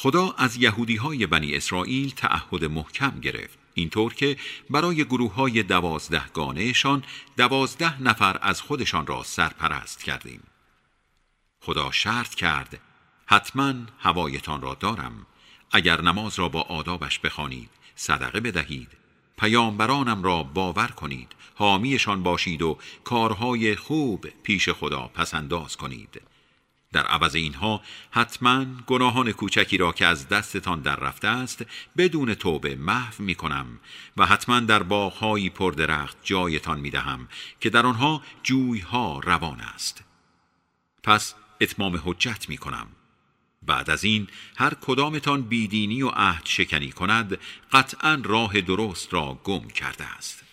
خدا از یهودی‌های بنی اسرائیل تعهد محکم گرفت، اینطور که برای گروه‌های 12 گانه‌شان 12 نفر از خودشان را سرپرست کردیم. خدا شرط کرد حتما هوایتان را دارم، اگر نماز را با آدابش بخوانید، صدقه بدهید، پیامبرانم را باور کنید، حامیشان باشید و کارهای خوب پیش خدا پسنداز کنید. در عوض اینها حتما گناهان کوچکی را که از دستتان در رفته است بدون توبه محو می کنم و حتما در باغ‌هایی پردرخت جایتان می دهم که در آنها جویها روان است. پس اتمام حجت می کنم. بعد از این هر کدامتان بیدینی و عهد شکنی کند قطعا راه درست را گم کرده است.